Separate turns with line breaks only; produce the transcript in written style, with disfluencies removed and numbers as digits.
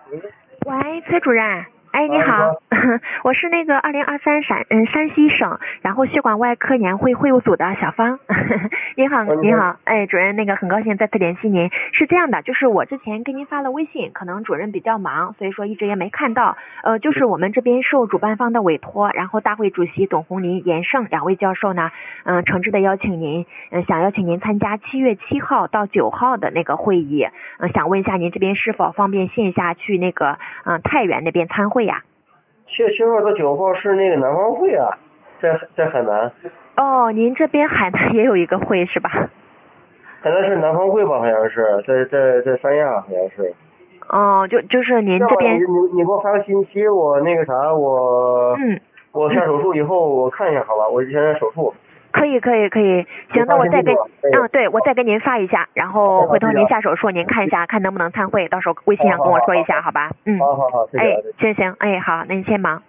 喂，崔主任。哎，你好，我是那个2023山西省然后血管外科年会会务组的小芳。你好，你好，哎，主任，那个很高兴再次联系您。是这样的，就是我之前给您发了微信，可能主任比较忙，所以说一直也没看到。就是我们这边受主办方的委托，然后大会主席董洪林、严胜两位教授呢，诚挚的邀请您，想邀请您参加7月7号到9号的那个会议。想问一下您这边是否方便线下去那个太原那边参会呀
？7月7号到9号是那个南方会啊，在海南。
哦，您这边海南也有一个会是吧？
海南是南方会吧？好像是在三亚，好像是。
哦，就是您这边。
你给我发个信息，我那个啥，我下手术以后我看一下，好吧？我现在手术。
可以，行，那我再跟对，我再跟您发一下，然后回头您下手术您看一下，看能不能参会，到时候微信上跟我说一下，好吧？
好，谢谢。
哎，行，哎，好，那您先忙。